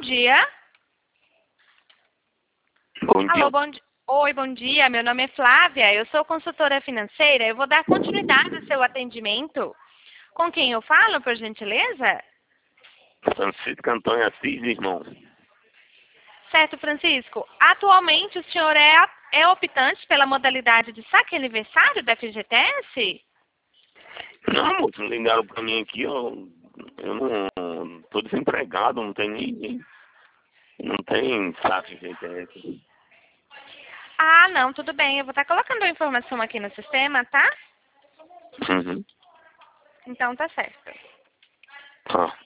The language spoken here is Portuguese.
dia. Bom dia. Alô, bom dia. Oi, bom dia. Meu nome é Flávia. Eu sou consultora financeira. Eu vou dar continuidade ao seu atendimento. Com quem eu falo, por gentileza? Francisco Antônio Assis, irmão. Certo, Francisco. Atualmente o senhor é optante pela modalidade de saque aniversário da FGTS? Não, moço, ligaram pra mim aqui, eu não tô desempregado, não tem ninguém. Não tem saque GTS. Ah, não, tudo bem. Eu vou estar colocando a informação aqui no sistema, tá? Uhum. Então tá certo. Tá.